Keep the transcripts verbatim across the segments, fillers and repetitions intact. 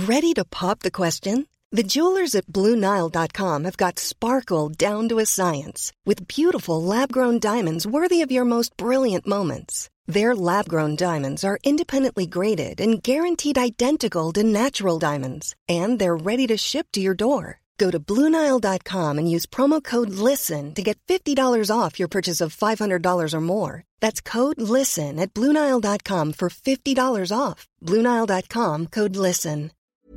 Ready to pop the question? The jewelers at Blue Nile dot com have got sparkle down to a science with beautiful lab-grown diamonds worthy of your most brilliant moments. Their lab-grown diamonds are independently graded and guaranteed identical to natural diamonds, and they're ready to ship to your door. Go to Blue Nile dot com and use promo code LISTEN to get fifty dollars off your purchase of five hundred dollars or more. That's code LISTEN at Blue Nile dot com for fifty dollars off. Blue Nile dot com, code LISTEN.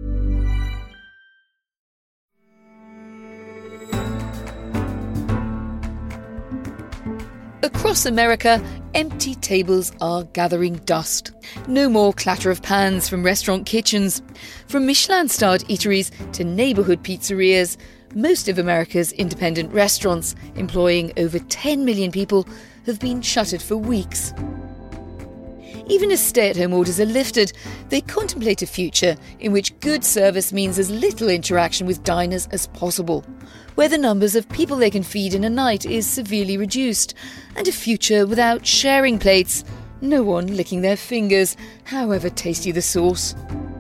Across America, empty tables are gathering dust. No more clatter of pans from restaurant kitchens. From Michelin-starred eateries to neighbourhood pizzerias, most of America's independent restaurants, employing over ten million people, have been shuttered for weeks. Even as stay-at-home orders are lifted, they contemplate a future in which good service means as little interaction with diners as possible, where the numbers of people they can feed in a night is severely reduced, and a future without sharing plates, no one licking their fingers, however tasty the sauce.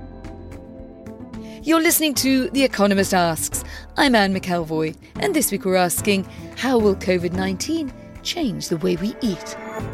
You're listening to The Economist Asks. I'm Anne McElvoy, and this week we're asking, how will covid nineteen change the way we eat?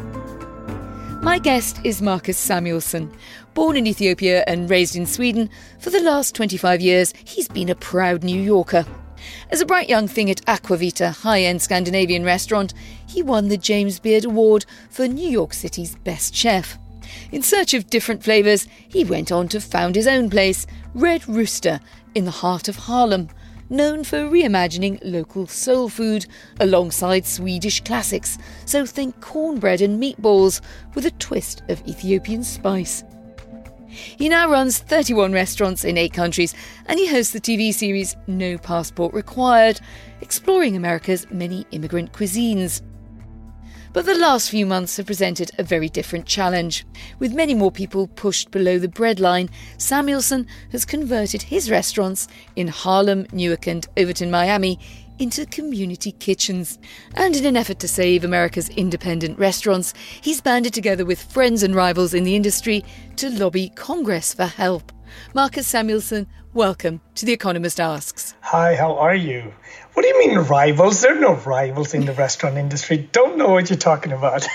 My guest is Marcus Samuelsson. Born in Ethiopia and raised in Sweden, for the last twenty-five years he's been a proud New Yorker. As a bright young thing at Aquavita, high-end Scandinavian restaurant, he won the James Beard Award for New York City's best chef. In search of different flavours, he went on to found his own place, Red Rooster, in the heart of Harlem, known for reimagining local soul food alongside Swedish classics, so think cornbread and meatballs with a twist of Ethiopian spice. He now runs thirty-one restaurants in eight countries, and he hosts the T V series No Passport Required, exploring America's many immigrant cuisines. But the last few months have presented a very different challenge. With many more people pushed below the breadline, Samuelsson has converted his restaurants in Harlem, Newark and Overton, Miami, into community kitchens. And in an effort to save America's independent restaurants, he's banded together with friends and rivals in the industry to lobby Congress for help. Marcus Samuelsson, welcome to The Economist Asks. Hi, how are you? What do you mean rivals? There are no rivals in the restaurant industry. Don't know what you're talking about.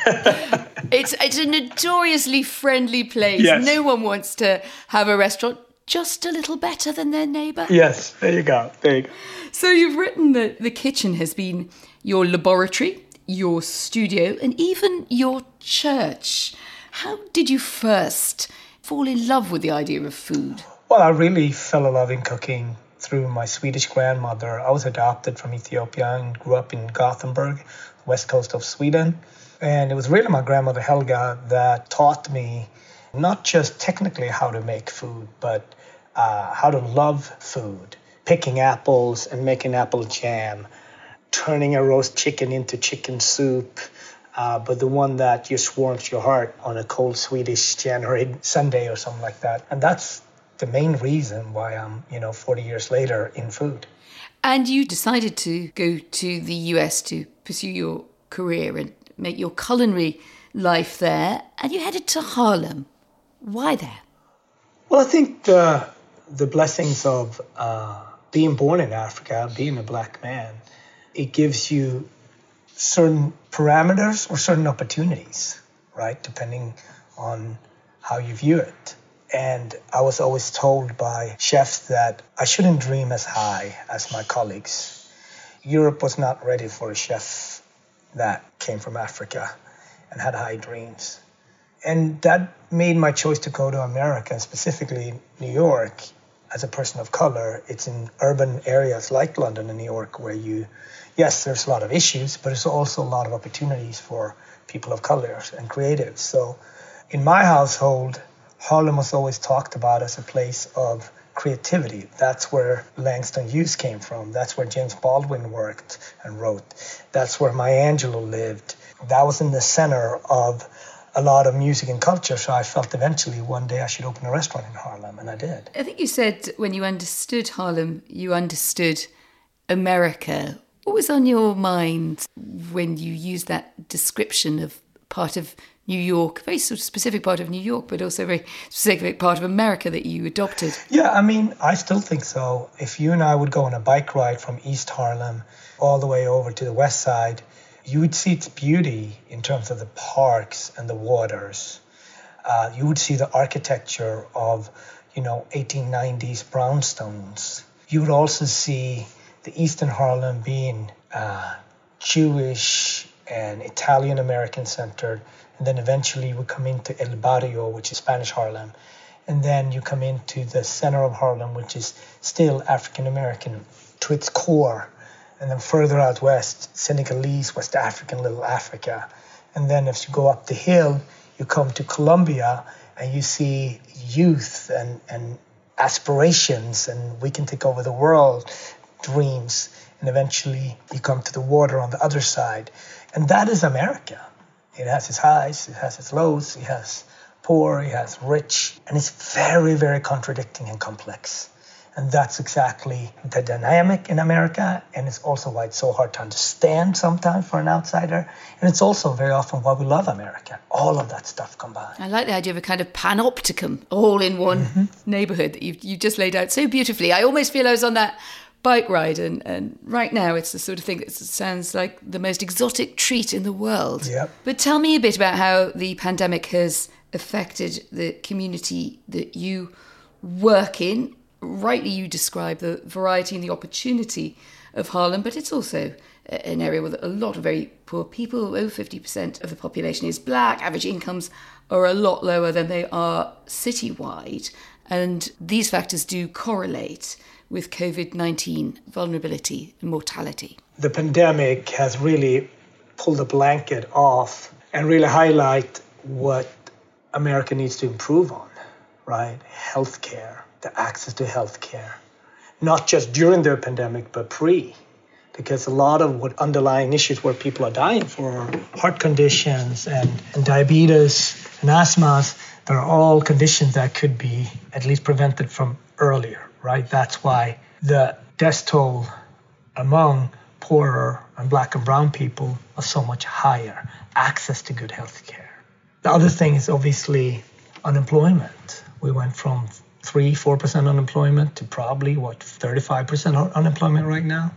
it's it's a notoriously friendly place. Yes. No one wants to have a restaurant just a little better than their neighbour. Yes, there you go. There you go. So you've written that the kitchen has been your laboratory, your studio, and even your church. How did you first fall in love with the idea of food? Well, I really fell in love in cooking through my Swedish grandmother. I was adopted from Ethiopia and grew up in Gothenburg, west coast of Sweden. And it was really my grandmother Helga that taught me not just technically how to make food, but uh, how to love food. Picking apples and making apple jam, turning a roast chicken into chicken soup, uh, but the one that just warms your heart on a cold Swedish January Sunday or something like that. And that's the main reason why I'm, you know, forty years later in food. And you decided to go to the U S to pursue your career and make your culinary life there, and you headed to Harlem. Why there? Well, I think the the blessings of uh, being born in Africa, being a black man, it gives you certain parameters or certain opportunities, right, depending on how you view it. And I was always told by chefs that I shouldn't dream as high as my colleagues. Europe was not ready for a chef that came from Africa and had high dreams. And that made my choice to go to America, and specifically New York. As a person of color, it's in urban areas like London and New York where you, yes, there's a lot of issues, but there's also a lot of opportunities for people of color and creatives. So in my household, Harlem was always talked about as a place of creativity. That's where Langston Hughes came from. That's where James Baldwin worked and wrote. That's where Maya Angelou lived. That was in the center of a lot of music and culture, so I felt eventually one day I should open a restaurant in Harlem, and I did. I think you said when you understood Harlem, you understood America. What was on your mind when you used that description of part of New York, very sort of specific part of New York, but also a very specific part of America that you adopted. Yeah, I mean, I still think so. If you and I would go on a bike ride from East Harlem all the way over to the west side, you would see its beauty in terms of the parks and the waters. Uh, you would see the architecture of, you know, eighteen nineties brownstones. You would also see the Eastern Harlem being uh, Jewish and Italian-American centered. And then eventually you would come into El Barrio, which is Spanish Harlem. And then you come into the center of Harlem, which is still African-American to its core. And then further out west, Senegalese, West African, Little Africa. And then as you go up the hill, you come to Colombia and you see youth and, and aspirations and we can take over the world, dreams. And eventually you come to the water on the other side. And that is America. It has its highs, it has its lows, it has poor, it has rich, and it's very, very contradicting and complex. And that's exactly the dynamic in America, and it's also why it's so hard to understand sometimes for an outsider. And it's also very often why we love America. All of that stuff combined. I like the idea of a kind of panopticon, all in one mm-hmm. neighbourhood that you've, you've just laid out so beautifully. I almost feel I was on that bike ride, and, and right now it's the sort of thing that sounds like the most exotic treat in the world. Yep. But tell me a bit about how the pandemic has affected the community that you work in. Rightly, you describe the variety and the opportunity of Harlem, but it's also an area with a lot of very poor people. Over fifty percent of the population is black. Average incomes are a lot lower than they are citywide. And these factors do correlate with COVID nineteen vulnerability and mortality. The pandemic has really pulled a blanket off and really highlight what America needs to improve on, right? Healthcare, the access to healthcare, not just during the pandemic, but pre, because a lot of what underlying issues where people are dying for heart conditions and, and diabetes and asthmas, they're all conditions that could be at least prevented from earlier. Right, that's why the death toll among poorer and black and brown people are so much higher. Access to good health care. The other thing is obviously unemployment. We went from three, four percent unemployment to probably what thirty-five percent unemployment right now.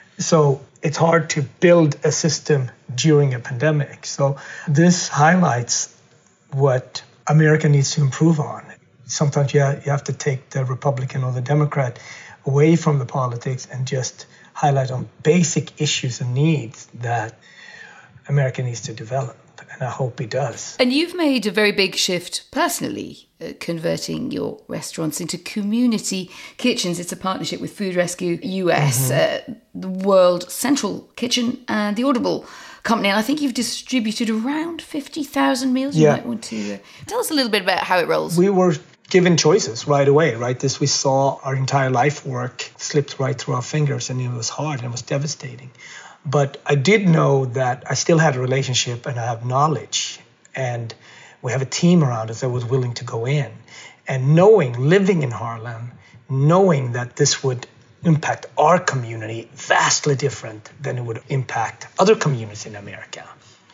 So it's hard to build a system during a pandemic. So this highlights what America needs to improve on. Sometimes you have to take the Republican or the Democrat away from the politics and just highlight on basic issues and needs that America needs to develop. And I hope it does. And you've made a very big shift personally, uh, converting your restaurants into community kitchens. It's a partnership with Food Rescue U S, mm-hmm. uh, the World Central Kitchen and the Audible Company. And I think you've distributed around fifty thousand meals. Yeah. You might want to uh, tell us a little bit about how it rolls. We were given choices right away, right? This we saw our entire life work slipped right through our fingers, and it was hard and it was devastating. But I did know that I still had a relationship and I have knowledge, and we have a team around us that was willing to go in. And knowing, living in Harlem, knowing that this would impact our community vastly different than it would impact other communities in America.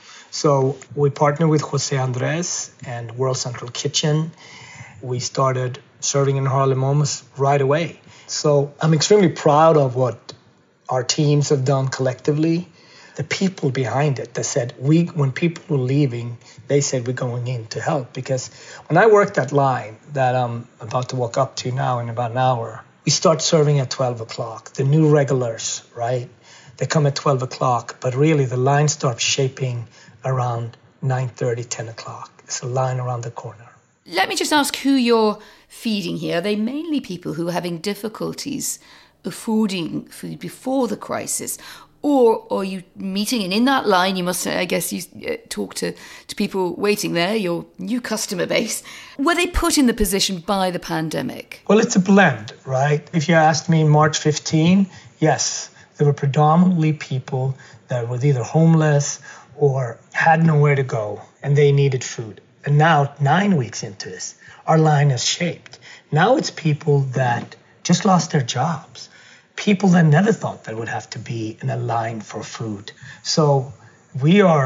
So we partnered with Jose Andres and World Central Kitchen. We started serving in Harlem almost right away. So I'm extremely proud of what our teams have done collectively. The people behind it that said, we, when people were leaving, they said we're going in to help. Because when I worked that line that I'm about to walk up to now in about an hour, we start serving at twelve o'clock. The new regulars, right? They come at twelve o'clock, but really the line starts shaping around nine thirty, ten o'clock. It's a line around the corner. Let me just ask who you're feeding here. Are they mainly people who are having difficulties affording food before the crisis? Or are you meeting, and in that line you must, I guess, you uh, talk to, to people waiting there, your new customer base. Were they put in the position by the pandemic? Well, it's a blend, right? If you asked me March fifteenth, yes, there were predominantly people that were either homeless or had nowhere to go and they needed food. And now, nine weeks into this, our line is shaped. Now it's people that just lost their jobs. People that never thought they would have to be in a line for food. So we are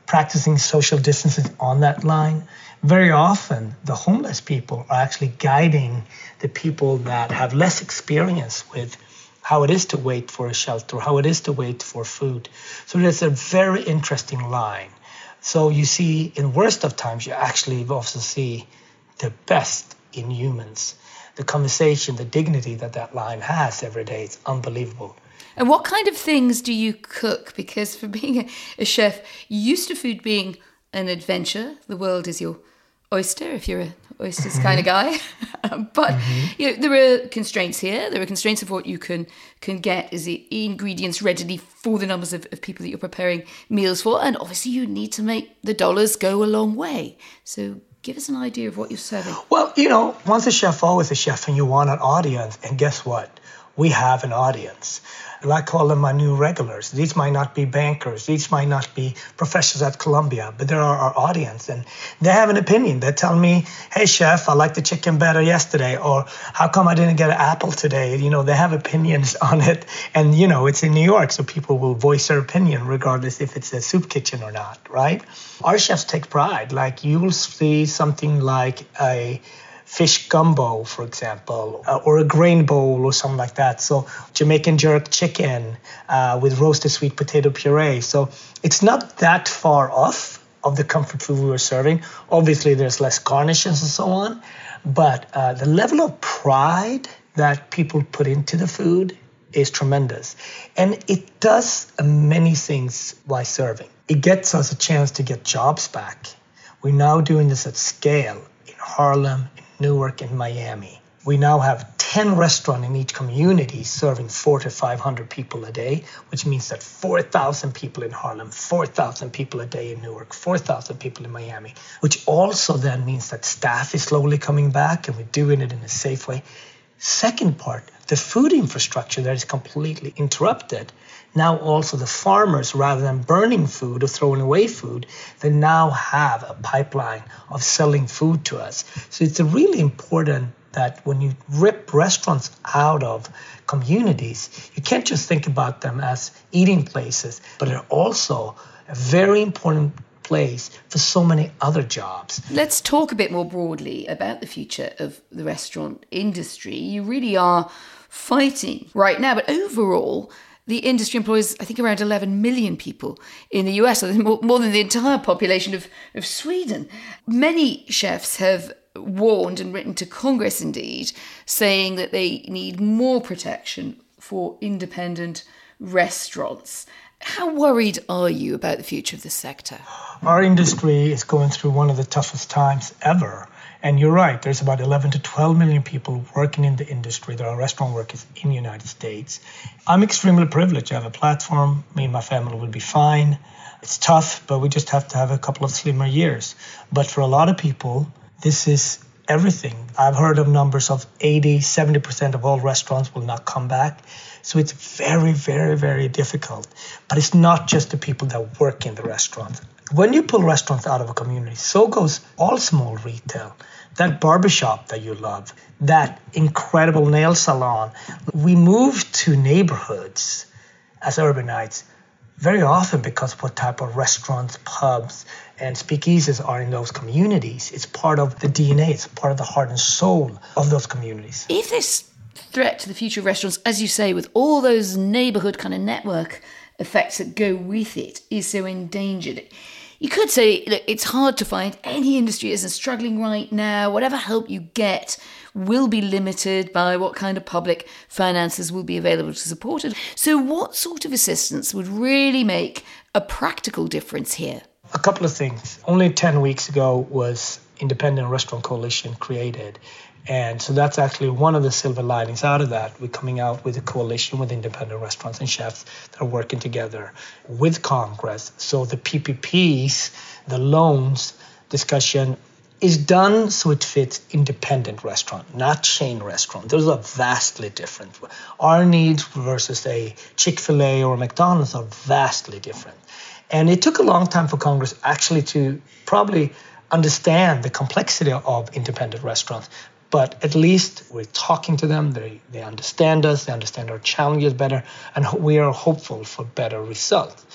practicing social distancing on that line. Very often, the homeless people are actually guiding the people that have less experience with how it is to wait for a shelter, how it is to wait for food. So there's a very interesting line. So you see, in worst of times, you actually also see the best in humans. The conversation, the dignity that that line has every day, it's unbelievable. And what kind of things do you cook? Because for being a, a chef, you're used to food being an adventure. The world is your oyster, if you're an oysters mm-hmm. kind of guy. But mm-hmm. you know, there are constraints here. There are constraints of what you can can get as the ingredients readily for the numbers of, of people that you're preparing meals for. And obviously you need to make the dollars go a long way. So give us an idea of what you're serving. Well, you know, once a chef, always a chef, and you want an audience. And guess what? We have an audience. I call them my new regulars. These might not be bankers. These might not be professors at Columbia, but they're our audience. And they have an opinion. They tell me, hey, chef, I liked the chicken better yesterday. Or how come I didn't get an apple today? You know, they have opinions on it. And, you know, it's in New York, so people will voice their opinion regardless if it's a soup kitchen or not, right? Our chefs take pride. Like, you will see something like a fish gumbo, for example, uh, or a grain bowl or something like that. So Jamaican jerk chicken uh, with roasted sweet potato puree. So it's not that far off of the comfort food we were serving. Obviously, there's less garnishes and so on. But uh, the level of pride that people put into the food is tremendous. And it does many things while serving. It gets us a chance to get jobs back. We're now doing this at scale in Harlem, Newark, and Miami. We now have ten restaurants in each community serving four to five hundred people a day, which means that four thousand people in Harlem, four thousand people a day in Newark, four thousand people in Miami, which also then means that staff is slowly coming back and we're doing it in a safe way. Second part, the food infrastructure that is completely interrupted. Now also the farmers, rather than burning food or throwing away food, they now have a pipeline of selling food to us. So it's really important that when you rip restaurants out of communities, you can't just think about them as eating places, but they're also a very important place for so many other jobs. Let's talk a bit more broadly about the future of the restaurant industry. You really are fighting right now, but overall, the industry employs, I think, around eleven million people in the U S, so more, more than the entire population of, of Sweden. Many chefs have warned and written to Congress, indeed, saying that they need more protection for independent restaurants. How worried are you about the future of this sector? Our industry is going through one of the toughest times ever. And you're right, there's about eleven to twelve million people working in the industry. There are restaurant workers in the United States. I'm extremely privileged. I have a platform. Me and my family will be fine. It's tough, but we just have to have a couple of slimmer years. But for a lot of people, this is everything. I've heard of numbers of eighty, seventy percent of all restaurants will not come back. So it's very, very, very difficult. But it's not just the people that work in the restaurants. When you pull restaurants out of a community, so goes all small retail. That barbershop that you love, that incredible nail salon. We move to neighborhoods as urbanites very often because of what type of restaurants, pubs, and speakeasies are in those communities. It's part of the D N A. It's part of the heart and soul of those communities. If this threat to the future of restaurants, as you say, with all those neighborhood kind of network effects that go with it, is so endangered, you could say, look, it's hard to find. Any industry is struggling right now. Whatever help you get will be limited by what kind of public finances will be available to support it. So what sort of assistance would really make a practical difference here? A couple of things. Only ten weeks ago was Independent Restaurant Coalition created. And so that's actually one of the silver linings out of that. We're coming out with a coalition with independent restaurants and chefs that are working together with Congress. So the P P Ps, the loans discussion, is done so it fits independent restaurant, not chain restaurant. Those are vastly different. Our needs versus a Chick-fil-A or a McDonald's are vastly different. And it took a long time for Congress actually to probably understand the complexity of independent restaurants. But at least we're talking to them, they, they understand us, they understand our challenges better, and we are hopeful for better results.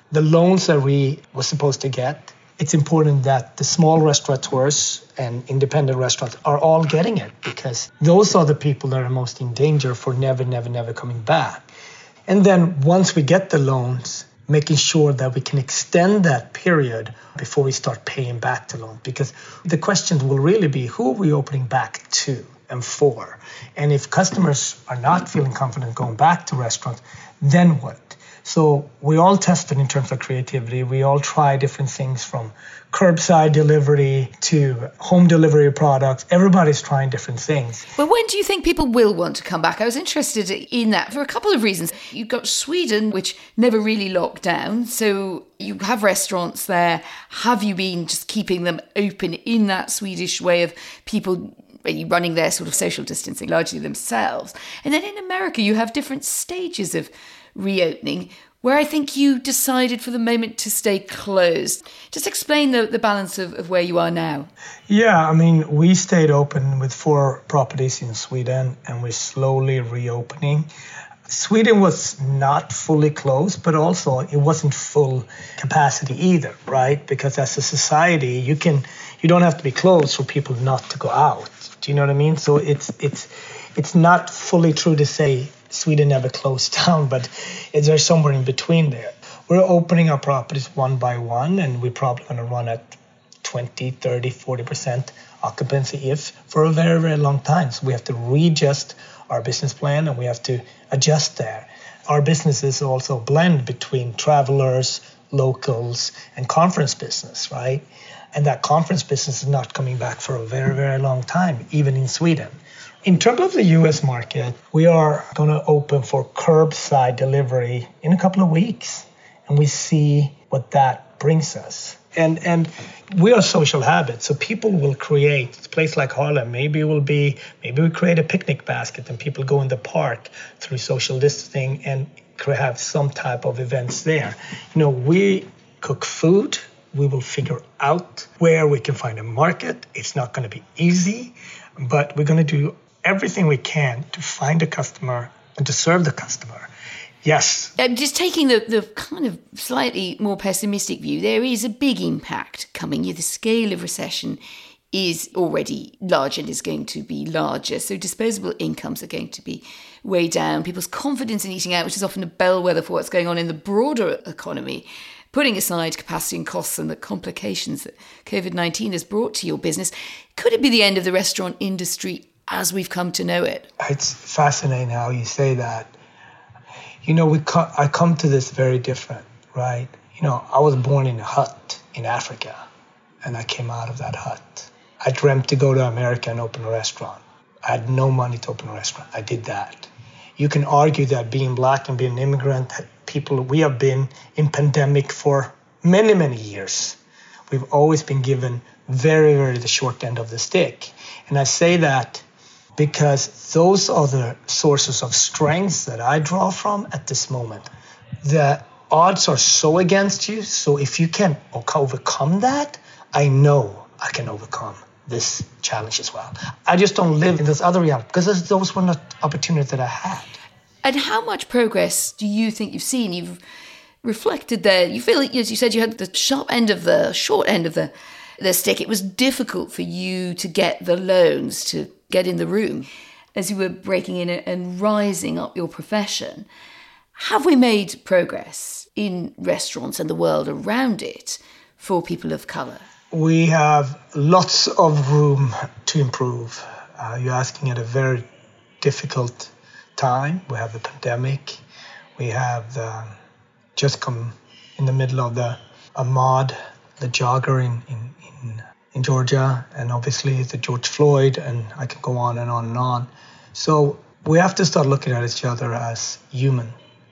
the loans that we were supposed to get, it's important that the small restaurateurs and independent restaurants are all getting it, because those are the people that are most in danger for never, never, never coming back. And then once we get the loans, making sure that we can extend that period before we start paying back the loan. Because the questions will really be, who are we opening back to and for? And if customers are not feeling confident going back to restaurants, then what? So we all tested in terms of creativity. We all try different things, from curbside delivery to home delivery products. Everybody's trying different things. Well, when do you think people will want to come back? I was interested in that for a couple of reasons. You've got Sweden, which never really locked down. So you have restaurants there. Have you been just keeping them open in that Swedish way of people running their sort of social distancing largely themselves? And then in America, you have different stages of reopening, where I think you decided for the moment to stay closed. Just explain the, the balance of, of where you are now. Yeah, I mean, we stayed open with four properties in Sweden, and we're slowly reopening. Sweden was not fully closed, but also it wasn't full capacity either, right? Because as a society, you can you don't have to be closed for people not to go out. Do you know what I mean? So it's it's it's not fully true to say Sweden never closed down, but there's somewhere in between there. We're opening our properties one by one, and we're probably going to run at twenty, thirty, forty percent occupancy if for a very, very long time. So we have to readjust our business plan, and we have to adjust there. Our businesses also blend between travelers, locals, and conference business, right? And that conference business is not coming back for a very, very long time, even in Sweden. In terms of the U S market, we are going to open for curbside delivery in a couple of weeks, and we see what that brings us. And and we are social habits, so people will create a place like Harlem. Maybe it will be, maybe we create a picnic basket and people go in the park through social distancing and have some type of events there. You know, we cook food. We will figure out where we can find a market. It's not going to be easy, but we're going to do everything we can to find a customer and to serve the customer. Yes. Um, just taking the, the kind of slightly more pessimistic view, there is a big impact coming. The scale of recession is already large and is going to be larger. So disposable incomes are going to be way down. People's confidence in eating out, which is often a bellwether for what's going on in the broader economy, putting aside capacity and costs and the complications that covid nineteen has brought to your business, could it be the end of the restaurant industry as we've come to know it? It's fascinating how you say that. You know, we co- I come to this very different, right? You know, I was born in a hut in Africa, and I came out of that hut. I dreamt to go to America and open a restaurant. I had no money to open a restaurant. I did that. You can argue that being black and being an immigrant, people, we have been in pandemic for many, many years. We've always been given very, very the short end of the stick. And I say that because those are the sources of strength that I draw from at this moment. The odds are so against you, so if you can overcome that, I know I can overcome this challenge as well. I just don't live in this other reality because those were not opportunities that I had. And how much progress do you think you've seen? You've reflected there. You feel, as you said, you had the sharp end of the short end of the, the stick. It was difficult for you to get the loans to get in the room as you were breaking in and rising up your profession. Have we made progress in restaurants and the world around it for people of colour? We have lots of room to improve. Uh, you're asking at a very difficult time. We have the pandemic. We have the, just come in the middle of the Ahmaud, the jogger in, in, in in Georgia, and obviously the George Floyd, and I can go on and on and on. So we have to start looking at each other as human.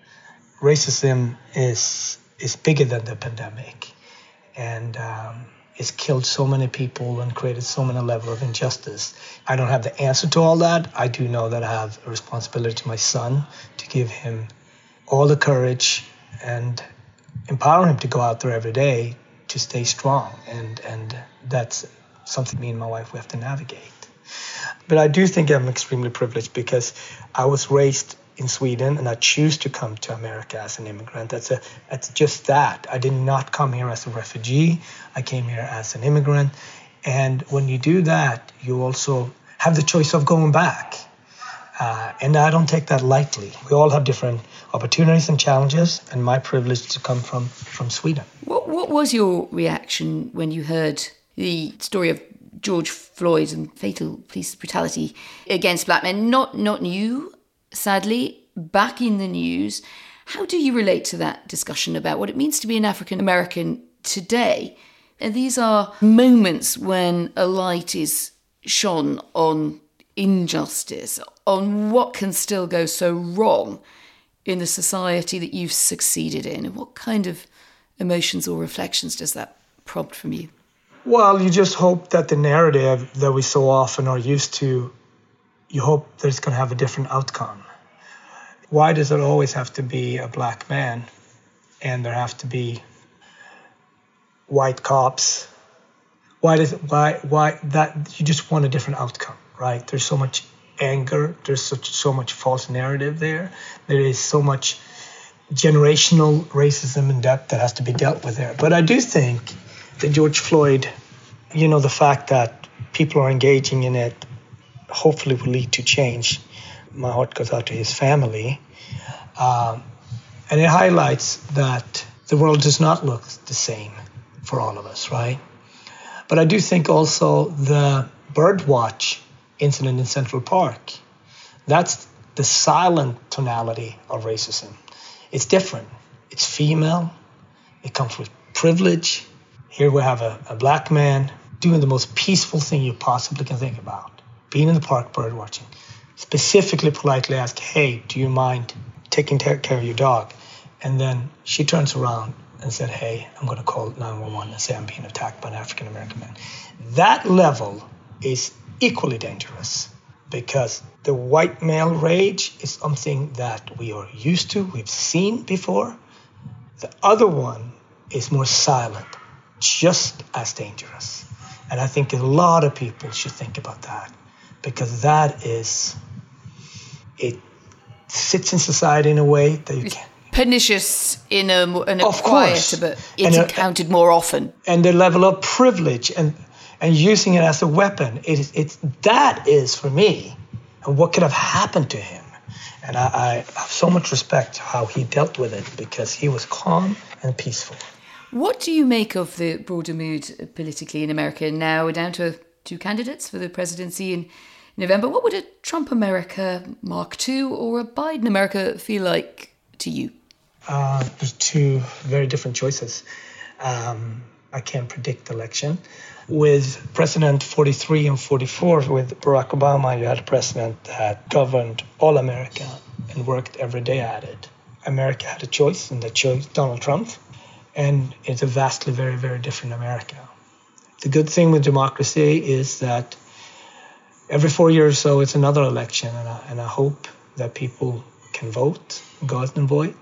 Racism is is bigger than the pandemic, and um, it's killed so many people and created so many levels of injustice. I don't have the answer to all that. I do know that I have a responsibility to my son to give him all the courage and empower him to go out there every day to stay strong, and and that's something me and my wife we have to navigate. But I do think I'm extremely privileged because I was raised in Sweden, and I choose to come to America as an immigrant. That's a that's just that. I did not come here as a refugee. I came here as an immigrant. And when you do that, you also have the choice of going back. Uh, and I don't take that lightly. We all have different opportunities and challenges, and my privilege to come from, from Sweden. What, what was your reaction when you heard the story of George Floyd and fatal police brutality against black men? Not, not new, sadly, back in the news. How do you relate to that discussion about what it means to be an African American today? And these are moments when a light is shone on injustice, on what can still go so wrong in the society that you've succeeded in. And what kind of emotions or reflections does that prompt from you? Well, you just hope that the narrative that we so often are used to, you hope that it's going to have a different outcome. Why does it always have to be a black man and there have to be white cops? Why does it, why why that you just want a different outcome, right? There's so much anger, there's such so much false narrative there. There is so much generational racism and depth that has to be dealt with there. But I do think that George Floyd, you know, the fact that people are engaging in it hopefully will lead to change. My heart goes out to his family. Um, and it highlights that the world does not look the same for all of us, right? But I do think also the birdwatch incident in Central Park, that's the silent tonality of racism. It's different. It's female. It comes with privilege. Here we have a, a black man doing the most peaceful thing you possibly can think about, being in the park birdwatching. Specifically politely ask, hey, do you mind taking care of your dog? And then she turns around and said, hey, I'm going to call nine one one and say I'm being attacked by an African-American man. That level is equally dangerous because the white male rage is something that we are used to, we've seen before. The other one is more silent, just as dangerous. And I think a lot of people should think about that because that is, it sits in society in a way that you can't. Pernicious in a, in a of quieter, course. but it's and, encountered more often. And the level of privilege and and using it as a weapon, it is it's that is for me, and what could have happened to him. And I, I have so much respect for how he dealt with it because he was calm and peaceful. What do you make of the broader mood politically in America now? We're down to two candidates for the presidency in November. What would a Trump America Mark two or a Biden America feel like to you? Uh, there's two very different choices. Um, I can't predict the election. With President forty-three and forty-four, with Barack Obama, you had a president that governed all America and worked every day at it. America had a choice, and they chose Donald Trump. And it's a vastly very, very different America. The good thing with democracy is that every four years or so, it's another election, and I, and I hope that people can vote, go out and vote,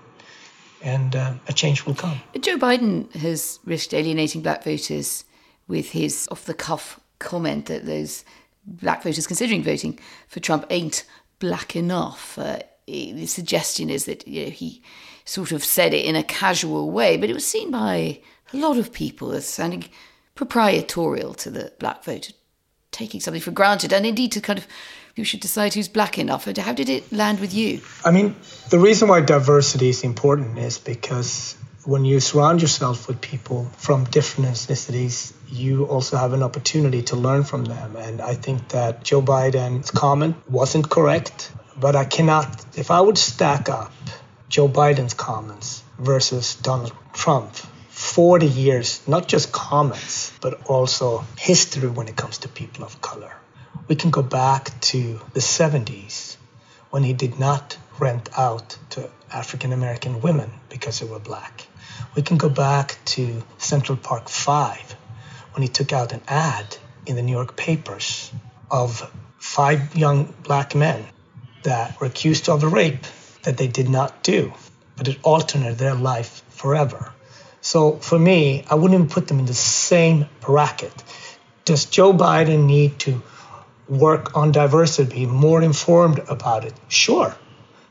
and uh, a change will come. Joe Biden has risked alienating black voters with his off-the-cuff comment that those black voters considering voting for Trump ain't black enough. Uh, the suggestion is that, you know, he sort of said it in a casual way, but it was seen by a lot of people as sounding proprietorial to the black vote, taking something for granted, and indeed to kind of, you should decide who's black enough. And how did it land with you? I mean, the reason why diversity is important is because when you surround yourself with people from different ethnicities, you also have an opportunity to learn from them. And I think that Joe Biden's comment wasn't correct, but I cannot, if I would stack up Joe Biden's comments versus Donald Trump, forty years, not just comments, but also history when it comes to people of color. We can go back to the seventies when he did not rent out to African-American women because they were black. We can go back to Central Park Five when he took out an ad in the New York papers of five young black men that were accused of a rape that they did not do, but it altered their life forever. So for me, I wouldn't even put them in the same bracket. Does Joe Biden need to work on diversity, be more informed about it? Sure.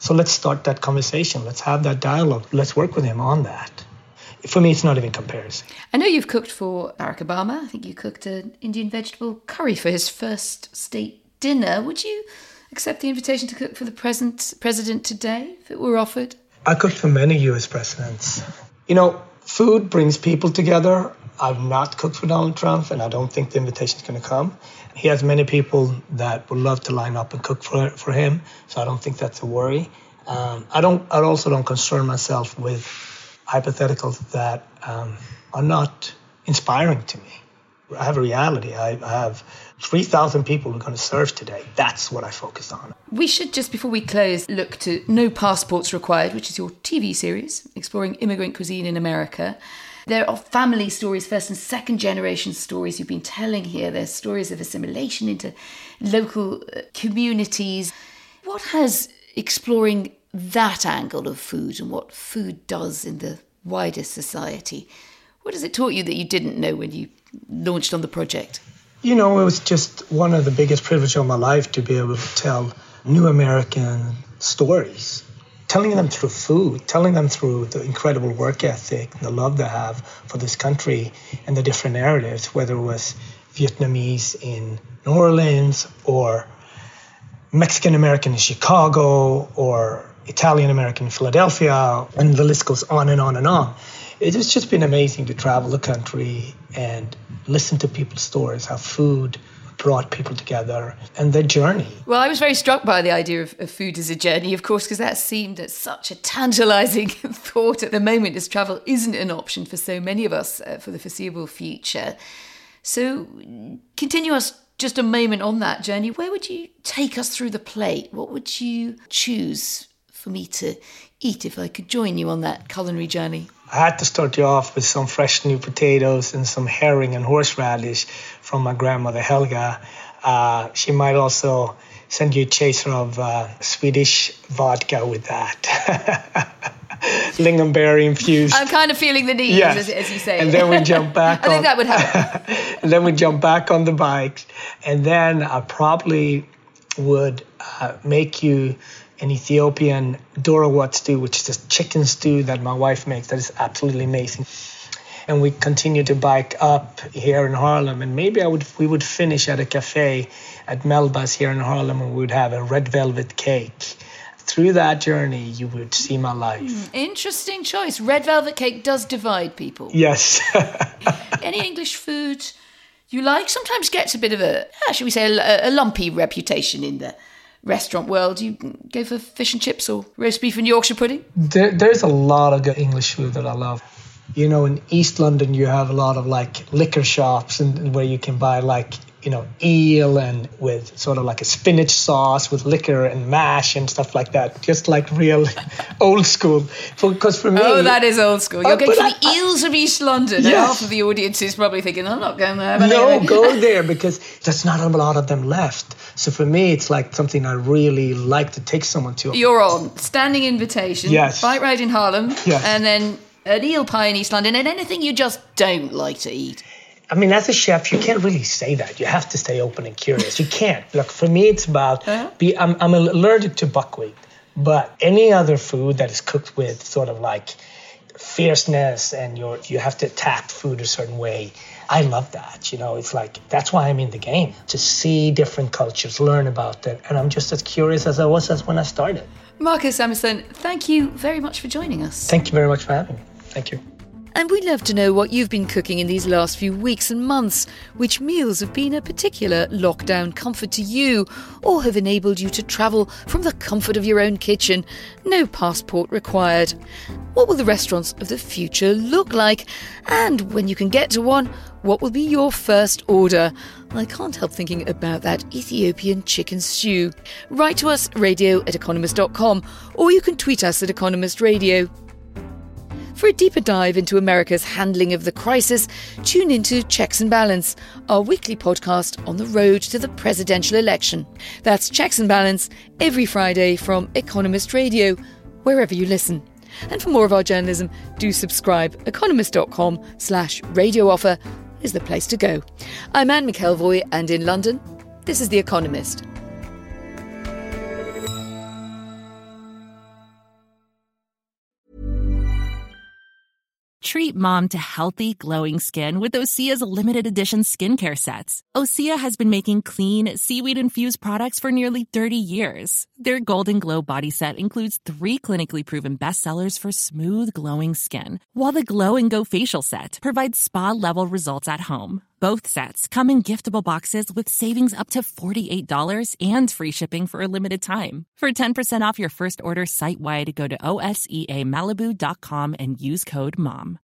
So let's start that conversation. Let's have that dialogue. Let's work with him on that. For me, it's not even comparison. I know you've cooked for Barack Obama. I think you cooked an Indian vegetable curry for his first state dinner. Would you accept the invitation to cook for the present president today if it were offered? I cooked for many U S presidents. You know, food brings people together. I've not cooked for Donald Trump, and I don't think the invitation is going to come. He has many people that would love to line up and cook for for him, so I don't think that's a worry. Um, I don't. I also don't concern myself with hypotheticals that um, are not inspiring to me. I have a reality. I, I have three thousand people we're going to serve today. That's what I focus on. We should, just before we close, look to No Passports Required, which is your T V series exploring immigrant cuisine in America. There are family stories, first and second generation stories you've been telling here. There's stories of assimilation into local communities. What has exploring that angle of food and what food does in the wider society, what has it taught you that you didn't know when you launched on the project? You know, it was just one of the biggest privileges of my life to be able to tell new American stories. Telling them through food, telling them through the incredible work ethic, the love they have for this country and the different narratives, whether it was Vietnamese in New Orleans or Mexican-American in Chicago or Italian-American in Philadelphia, and the list goes on and on and on. It's just been amazing to travel the country and listen to people's stories, how food brought people together and their journey. Well, I was very struck by the idea of, of food as a journey, of course, because that seemed such a tantalising thought at the moment, as travel isn't an option for so many of us uh, for the foreseeable future. So continue us just a moment on that journey. Where would you take us through the plate? What would you choose for me to eat if I could join you on that culinary journey? I had to start you off with some fresh new potatoes and some herring and horseradish from my grandmother Helga. Uh, she might also send you a chaser of uh, Swedish vodka with that. Lingonberry infused. I'm kind of feeling the need, yes. as, as you say. And then we jump back I on, think that would help. And then we jump back on the bikes. And then I probably would uh, make you an Ethiopian Dorawat stew, which is a chicken stew that my wife makes that is absolutely amazing. And we continue to bike up here in Harlem, and maybe I would we would finish at a cafe at Melba's here in Harlem, and we would have a red velvet cake. Through that journey, you would see my life. Mm, interesting choice. Red velvet cake does divide people. Yes. Any English food you like sometimes gets a bit of a, how should we say, a, a lumpy reputation in the restaurant world. You go for fish and chips or roast beef and Yorkshire pudding? There, there's a lot of good English food that I love. You know, in East London, you have a lot of like liquor shops and where you can buy like, you know, eel and with sort of like a spinach sauce with liquor and mash and stuff like that. Just like real old school. Because for me... Oh, that is old school. You're uh, going for I, the eels of East London. Yes. And half of the audience is probably thinking, I'm not going there. But no, anyway. Go there because there's not a lot of them left. So for me, it's like something I really like to take someone to. You're on. Standing invitation. Yes. Bike ride in Harlem. Yes. And then an eel pie in East London. And anything you just don't like to eat. I mean, as a chef, you can't really say that. You have to stay open and curious. You can't. Look, for me, it's about, uh-huh. be, I'm, I'm allergic to buckwheat. But any other food that is cooked with sort of like fierceness and you're, you have to attack food a certain way, I love that. You know, it's like, that's why I'm in the game. To see different cultures, learn about them. And I'm just as curious as I was as when I started. Marcus Samuelsson, thank you very much for joining us. Thank you very much for having me. Thank you. And we'd love to know what you've been cooking in these last few weeks and months. Which meals have been a particular lockdown comfort to you or have enabled you to travel from the comfort of your own kitchen? No passport required. What will the restaurants of the future look like? And when you can get to one, what will be your first order? I can't help thinking about that Ethiopian chicken stew. Write to us, radio at economist dot com, or you can tweet us at Economist Radio. For a deeper dive into America's handling of the crisis, tune into Checks and Balance, our weekly podcast on the road to the presidential election. That's Checks and Balance every Friday from Economist Radio, wherever you listen. And for more of our journalism, do subscribe. economist dot com slash radio offer is the place to go. I'm Anne McElvoy, and in London, this is The Economist. Treat mom to healthy, glowing skin with Osea's limited edition skincare sets. Osea has been making clean, seaweed-infused products for nearly thirty years. Their Golden Glow body set includes three clinically proven bestsellers for smooth, glowing skin, while the Glow and Go facial set provides spa-level results at home. Both sets come in giftable boxes with savings up to forty-eight dollars and free shipping for a limited time. For ten percent off your first order site-wide, go to O S E A Malibu dot com and use code MOM.